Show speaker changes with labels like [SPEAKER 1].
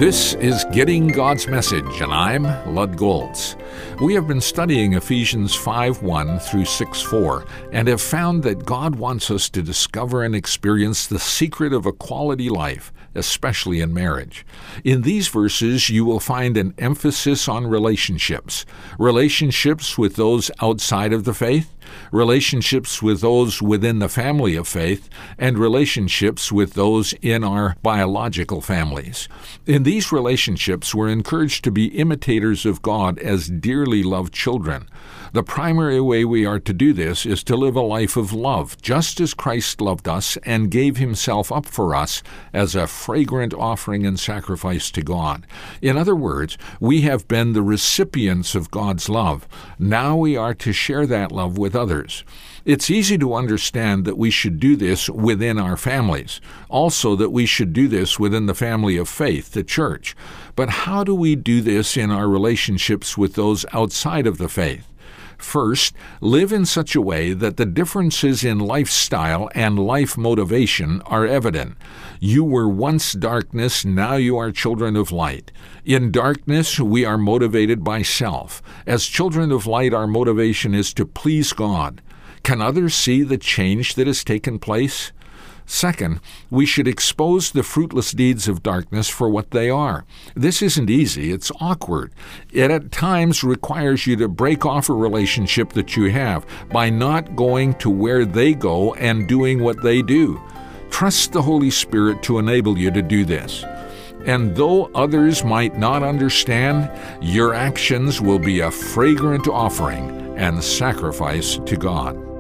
[SPEAKER 1] This is Getting God's Message, and I'm Lud Golds. We have been studying Ephesians 5:1 through 6:4, and have found that God wants us to discover and experience the secret of a quality life, especially in marriage. In these verses, you will find an emphasis on relationships with those outside of the faith, relationships with those within the family of faith, and relationships with those in our biological families. In these relationships, we're encouraged to be imitators of God as dearly loved children. The primary way we are to do this is to live a life of love, just as Christ loved us and gave himself up for us as a fragrant offering and sacrifice to God. In other words, we have been the recipients of God's love. Now we are to share that love with others. It's easy to understand that we should do this within our families, also that we should do this within the family of faith, the church. But how do we do this in our relationships with those outside of the faith? First, live in such a way that the differences in lifestyle and life motivation are evident. You were once darkness, now you are children of light. In darkness, we are motivated by self. As children of light, our motivation is to please God. Can others see the change that has taken place? Second, we should expose the fruitless deeds of darkness for what they are. This isn't easy, it's awkward. It at times requires you to break off a relationship that you have by not going to where they go and doing what they do. Trust the Holy Spirit to enable you to do this. And though others might not understand, your actions will be a fragrant offering and sacrifice to God.